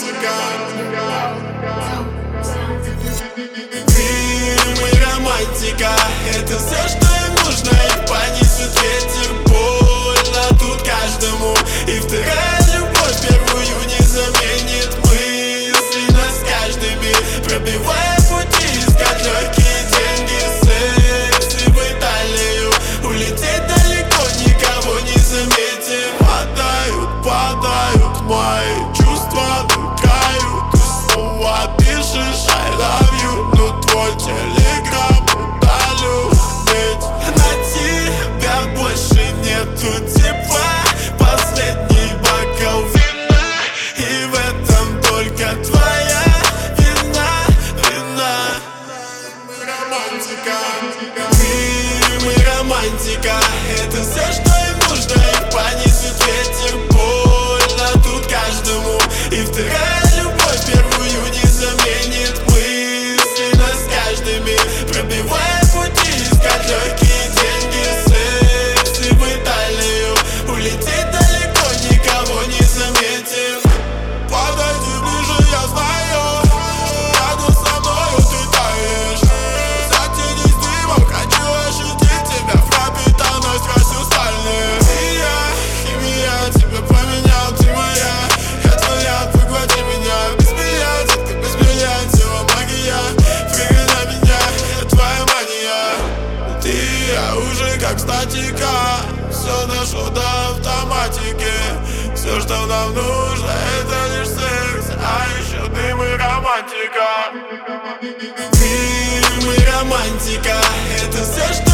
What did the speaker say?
романтика. Фильмы романтика — это все, что им нужно. Их понесет ветер, больно тут каждому. И вторая любовь первую не заменит. Мысли нас каждыми, пробивая пути, искать легкие деньги, секс и в Италию. Улететь далеко, никого не заметив. Падают мои чувства, тукают. Ты снова пишешь I love you, но твой телеграм удалю. Ведь на тебя больше нету тепла. Последний бокал вина, и в этом только твоя вина. Романтика. Мы романтика — это все, что им нужно. Их понесет ветер, больно тут каждому. И вторая любовь первую не заменит. Мысли нас каждыми, пробивая пути, искать легкие деньги, секс и в Италию. Улететь далеко, никого не заметив. Подойди ближе, я знаю, что рядом со мною ты таешь. Затянись дымом, хочу ощутить тебя. Пропитанность хрустальная. Химия, тебя поменял, ты моя. Я твоя, поглоти меня. Без меня, детка, без меня, тело магия. Прыгай на меня, я твоя мания. Ты, я уже как статика. Все дошло до автоматики. Все, что нам нужно, это лишь секс, а еще дым и романтика. Дым и романтика — это все, что